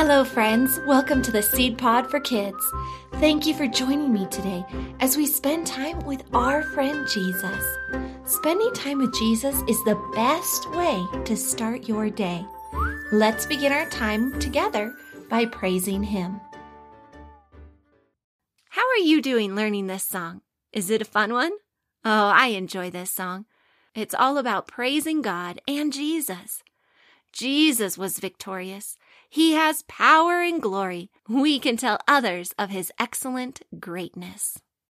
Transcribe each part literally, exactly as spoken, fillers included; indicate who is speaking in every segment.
Speaker 1: Hello, friends. Welcome to the Seed Pod for Kids. Thank you for joining me today as we spend time with our friend Jesus. Spending time with Jesus is the best way to start your day. Let's begin our time together by praising Him. How are you doing learning this song? Is it a fun one? Oh, I enjoy this song. It's all about praising God and Jesus. Jesus was victorious. He has power and glory. We can tell others of His excellent greatness.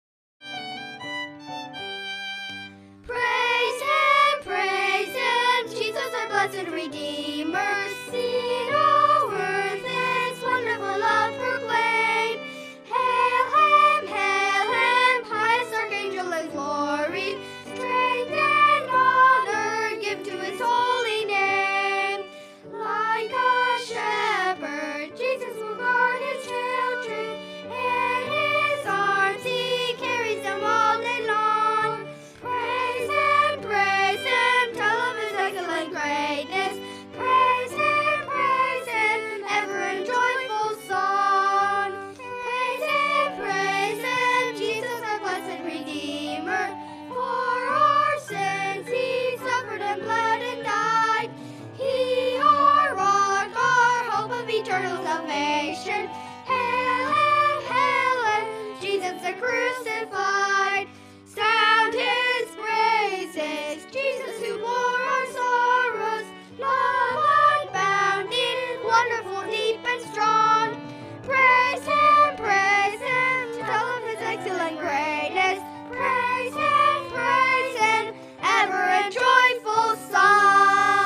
Speaker 2: Praise Him, praise Him, Jesus our blessed Redeemer. Sing over this wonderful love proclaim. Hail Him, hail Him, highest archangel in glory. Strength and honor give to His holy name. Like a shepherd, Jesus will guard His children. In His arms He carries them all day long. Praise Him, praise Him, tell of His excellent greatness. Praise Him, praise Him, ever in joyful song. Praise Him, praise Him, Jesus our blessed Redeemer. For our sins He suffered and bled and died. He our rock, our hope of eternal salvation. Hail Him, hail Him, Jesus the crucified. Sound His praises, Jesus who bore our sorrows. Love unbounded, wonderful, deep and strong. Praise Him, praise Him, tell of His excellent greatness. Praise Him, praise Him, ever in joyful song.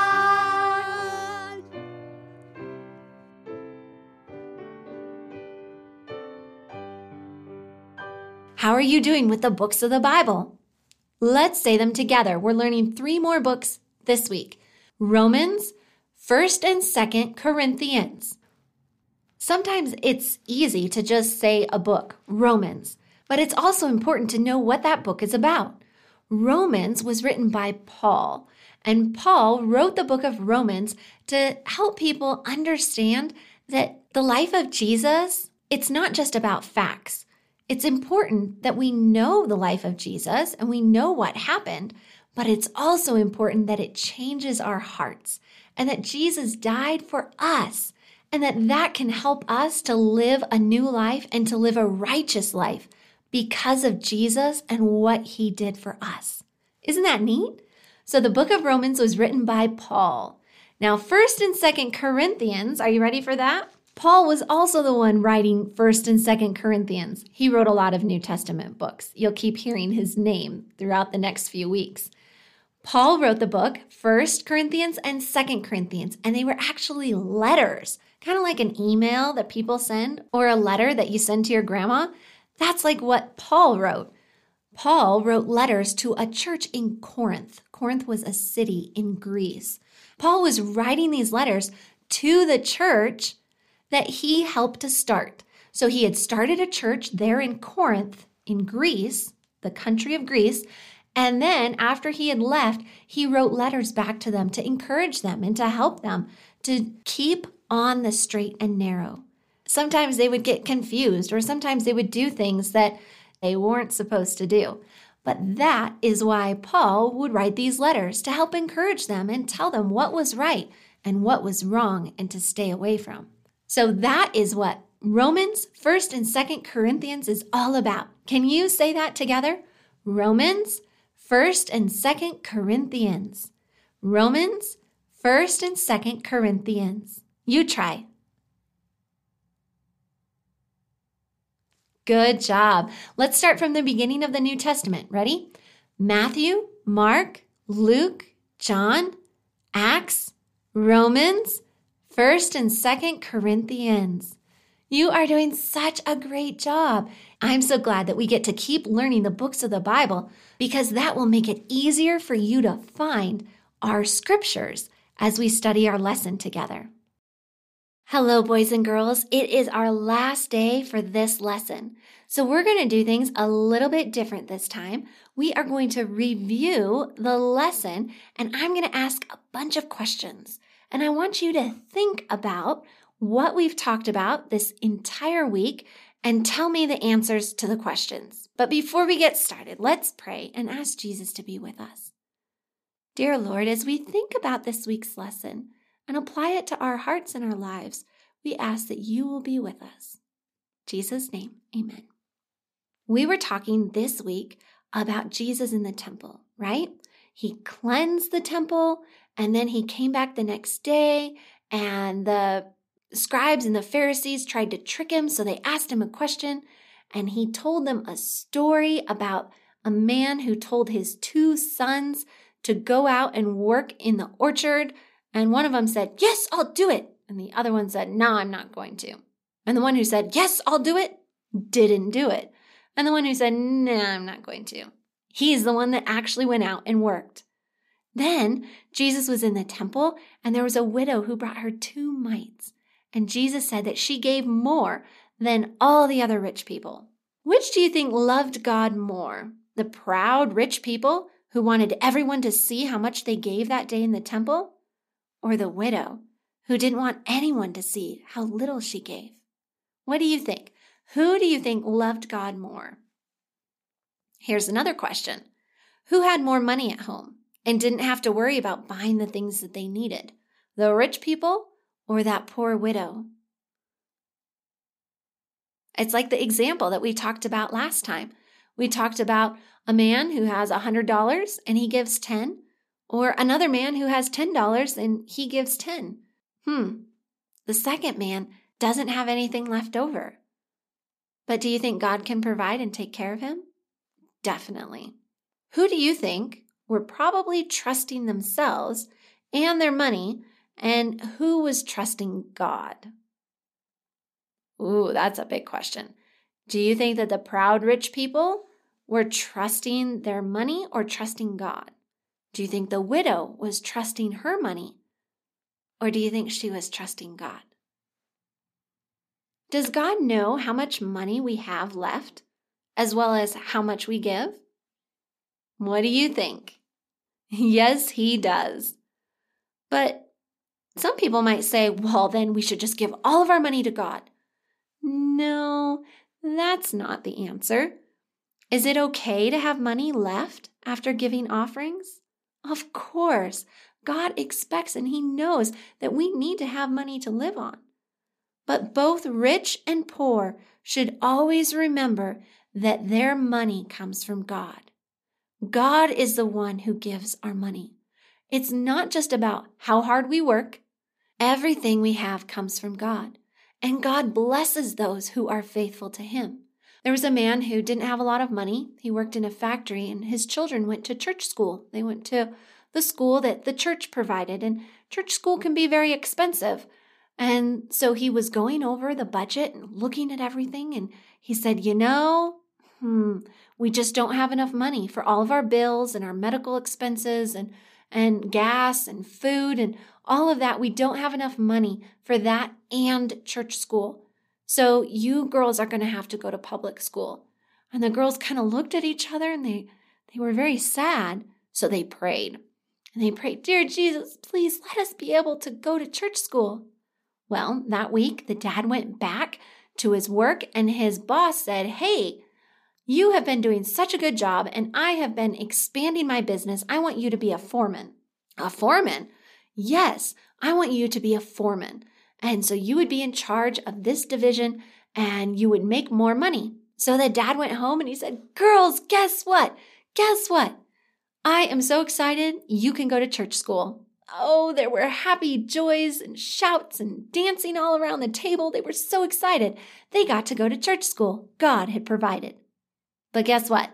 Speaker 1: How are you doing with the books of the Bible? Let's say them together. We're learning three more books this week. Romans, First and Second Corinthians. Sometimes it's easy to just say a book, Romans, but it's also important to know what that book is about. Romans was written by Paul, and Paul wrote the book of Romans to help people understand that the life of Jesus, it's not just about facts. It's important that we know the life of Jesus and we know what happened, but it's also important that it changes our hearts and that Jesus died for us and that that can help us to live a new life and to live a righteous life because of Jesus and what He did for us. Isn't that neat? So the book of Romans was written by Paul. Now, First and Second Corinthians, are you ready for that? Paul was also the one writing First and Second Corinthians. He wrote a lot of New Testament books. You'll keep hearing his name throughout the next few weeks. Paul wrote the book First Corinthians and Second Corinthians, and they were actually letters, kind of like an email that people send or a letter that you send to your grandma. That's like what Paul wrote. Paul wrote letters to a church in Corinth. Corinth was a city in Greece. Paul was writing these letters to the church that he helped to start. So he had started a church there in Corinth, in Greece, the country of Greece, and then after he had left, he wrote letters back to them to encourage them and to help them to keep on the straight and narrow. Sometimes they would get confused, or sometimes they would do things that they weren't supposed to do. But that is why Paul would write these letters, to help encourage them and tell them what was right and what was wrong and to stay away from. So that is what Romans, First and Second Corinthians is all about. Can you say that together? Romans, First and Second Corinthians. Romans, First and Second Corinthians. You try. Good job. Let's start from the beginning of the New Testament. Ready? Matthew, Mark, Luke, John, Acts, Romans, First and Second Corinthians. You are doing such a great job. I'm so glad that we get to keep learning the books of the Bible because that will make it easier for you to find our scriptures as we study our lesson together. Hello, boys and girls. It is our last day for this lesson. So we're going to do things a little bit different this time. We are going to review the lesson, and I'm going to ask a bunch of questions. And I want you to think about what we've talked about this entire week and tell me the answers to the questions. But before we get started, let's pray and ask Jesus to be with us. Dear Lord, as we think about this week's lesson and apply it to our hearts and our lives, we ask that you will be with us. In Jesus' name, amen. We were talking this week about Jesus in the temple, right? He cleansed the temple, and then he came back the next day, and the scribes and the Pharisees tried to trick him, so they asked him a question, and he told them a story about a man who told his two sons to go out and work in the orchard, and one of them said, "Yes, I'll do it," and the other one said, "No, I'm not going to." And the one who said, "Yes, I'll do it," didn't do it. And the one who said, "No, I'm not going to," he's the one that actually went out and worked. Then Jesus was in the temple, and there was a widow who brought her two mites. And Jesus said that she gave more than all the other rich people. Which do you think loved God more? The proud rich people who wanted everyone to see how much they gave that day in the temple? Or the widow who didn't want anyone to see how little she gave? What do you think? Who do you think loved God more? Here's another question. Who had more money at home and didn't have to worry about buying the things that they needed? The rich people or that poor widow? It's like the example that we talked about last time. We talked about a man who has one hundred dollars and he gives ten, or another man who has ten dollars and he gives ten. Hmm, the second man doesn't have anything left over. But do you think God can provide and take care of him? Definitely. Who do you think were probably trusting themselves and their money, and who was trusting God? Ooh, that's a big question. Do you think that the proud rich people were trusting their money or trusting God? Do you think the widow was trusting her money, or do you think she was trusting God? Does God know how much money we have left, as well as how much we give? What do you think? Yes, he does. But some people might say, well, then we should just give all of our money to God. No, that's not the answer. Is it okay to have money left after giving offerings? Of course, God expects and he knows that we need to have money to live on. But both rich and poor should always remember that their money comes from God. God is the one who gives our money. It's not just about how hard we work. Everything we have comes from God, and God blesses those who are faithful to him. There was a man who didn't have a lot of money. He worked in a factory, and his children went to church school. They went to the school that the church provided, and church school can be very expensive. And so he was going over the budget and looking at everything, and he said, you know, hmm, we just don't have enough money for all of our bills and our medical expenses and, and gas and food and all of that. We don't have enough money for that and church school. So you girls are going to have to go to public school. And the girls kind of looked at each other and they, they were very sad. So they prayed. And they prayed, dear Jesus, please let us be able to go to church school. Well, that week, the dad went back to his work and his boss said, hey, you have been doing such a good job and I have been expanding my business. I want you to be a foreman. A foreman? Yes, I want you to be a foreman. And so you would be in charge of this division and you would make more money. So the dad went home and he said, girls, guess what? Guess what? I am so excited. You can go to church school. Oh, there were happy joys and shouts and dancing all around the table. They were so excited. They got to go to church school. God had provided. But guess what?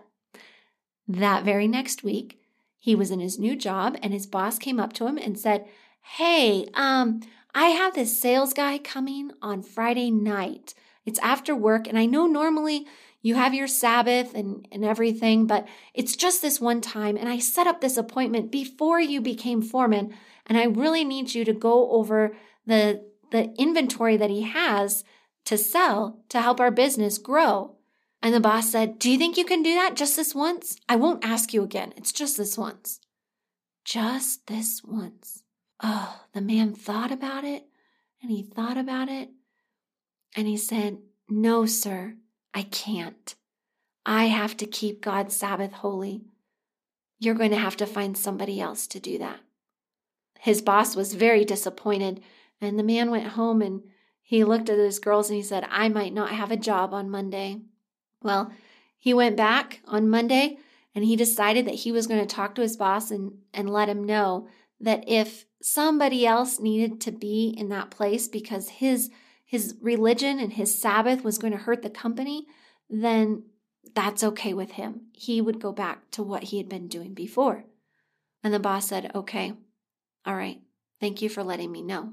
Speaker 1: That very next week, he was in his new job and his boss came up to him and said, hey, um, I have this sales guy coming on Friday night. It's after work, and I know normally you have your Sabbath and, and everything, but it's just this one time, and I set up this appointment before you became foreman, and I really need you to go over the, the inventory that he has to sell to help our business grow. And the boss said, do you think you can do that just this once? I won't ask you again. It's just this once. Just this once. Oh, the man thought about it And he thought about it and he said, "No, sir, I can't. I have to keep God's Sabbath holy. You're going to have to find somebody else to do that." His boss was very disappointed, and the man went home and he looked at his girls and he said, "I might not have a job on Monday." Well, he went back on Monday and he decided that he was going to talk to his boss and, and let him know that if somebody else needed to be in that place because his, his religion and his Sabbath was going to hurt the company, then that's okay with him. He would go back to what he had been doing before. And the boss said, "Okay, all right, thank you for letting me know."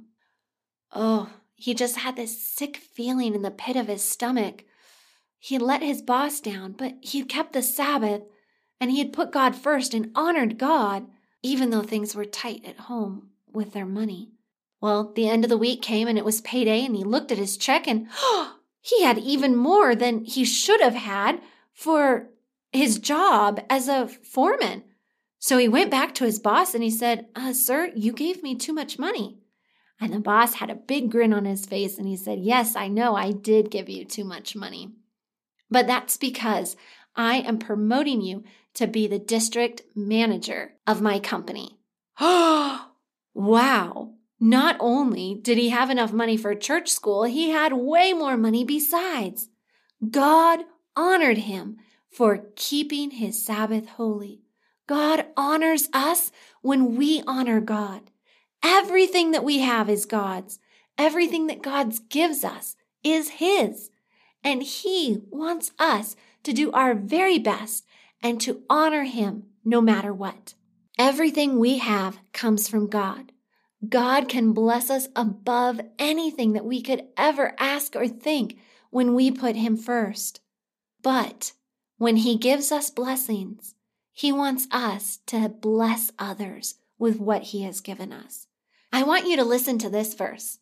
Speaker 1: Oh, he just had this sick feeling in the pit of his stomach. He had let his boss down, but he had kept the Sabbath, and he had put God first and honored God, even though things were tight at home with their money. Well, the end of the week came and it was payday, and he looked at his check and oh, he had even more than he should have had for his job as a foreman. So he went back to his boss and he said, uh, "Sir, you gave me too much money." And the boss had a big grin on his face and he said, "Yes, I know I did give you too much money. But that's because I am promoting you to be the district manager of my company." Oh, wow. Not only did he have enough money for church school, he had way more money besides. God honored him for keeping his Sabbath holy. God honors us when we honor God. Everything that we have is God's. Everything that God gives us is His. And He wants us to do our very best and to honor Him no matter what. Everything we have comes from God. God can bless us above anything that we could ever ask or think when we put Him first. But when He gives us blessings, He wants us to bless others with what He has given us. I want you to listen to this verse.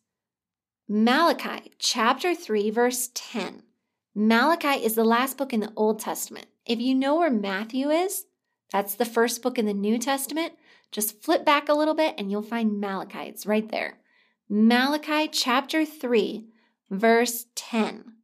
Speaker 1: Malachi chapter three, verse ten. Malachi is the last book in the Old Testament. If you know where Matthew is, that's the first book in the New Testament. Just flip back a little bit and you'll find Malachi. It's right there. Malachi chapter three, verse ten.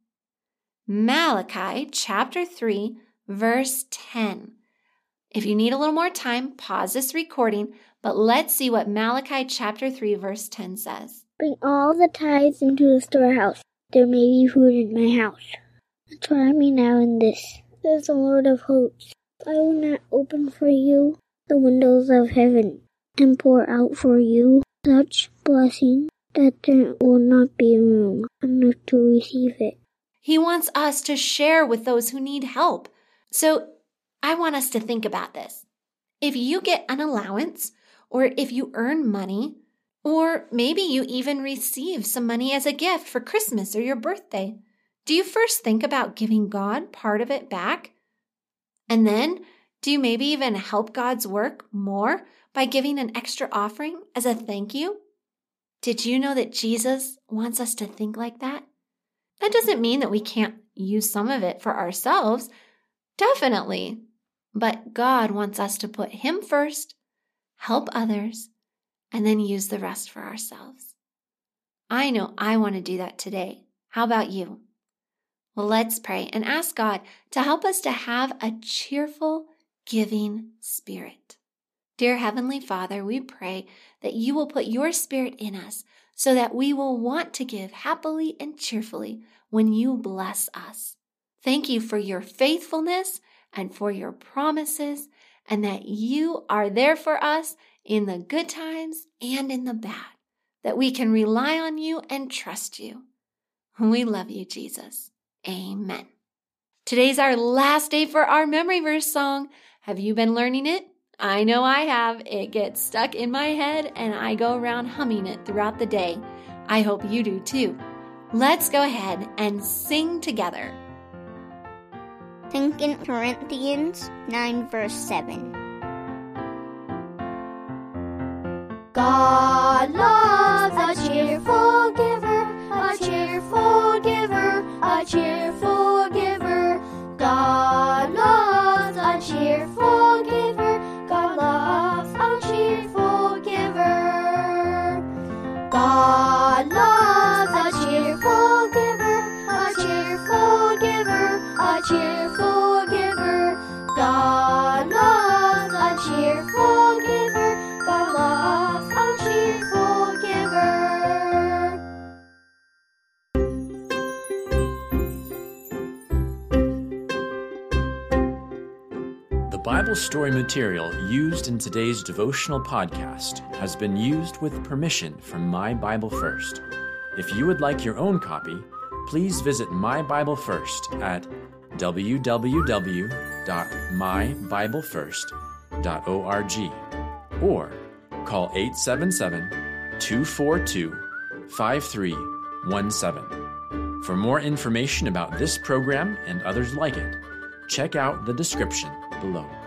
Speaker 1: Malachi chapter three, verse ten. If you need a little more time, pause this recording, but let's see what Malachi chapter three, verse ten says.
Speaker 3: "Bring all the tithes into the storehouse. There may be food in my house. Try me now in this, says the Lord of hosts. I will not open for you the windows of heaven and pour out for you such blessing that there will not be room enough to receive it."
Speaker 1: He wants us to share with those who need help. So I want us to think about this. If you get an allowance, or if you earn money, or maybe you even receive some money as a gift for Christmas or your birthday, do you first think about giving God part of it back? And then, do you maybe even help God's work more by giving an extra offering as a thank you? Did you know that Jesus wants us to think like that? That doesn't mean that we can't use some of it for ourselves. Definitely. But God wants us to put Him first, help others, and then use the rest for ourselves. I know I want to do that today. How about you? Well, let's pray and ask God to help us to have a cheerful, giving spirit. Dear Heavenly Father, we pray that you will put your Spirit in us so that we will want to give happily and cheerfully when you bless us. Thank you for your faithfulness and for your promises, and that you are there for us in the good times and in the bad, that we can rely on you and trust you. We love you, Jesus. Amen. Today's our last day for our memory verse song. Have you been learning it? I know I have. It gets stuck in my head and I go around humming it throughout the day. I hope you do too. Let's go ahead and sing together.
Speaker 3: Second Corinthians nine, verse seven.
Speaker 2: God loves a cheerful giver, a cheerful giver, a cheerful giver. God loves a cheerful giver. God loves a cheerful giver. God loves
Speaker 4: Bible story material used in today's devotional podcast has been used with permission from My Bible First. If you would like your own copy, please visit My Bible First at w w w dot my bible first dot org or call eight seven seven, two four two, five three one seven. For more information about this program and others like it, check out the description below.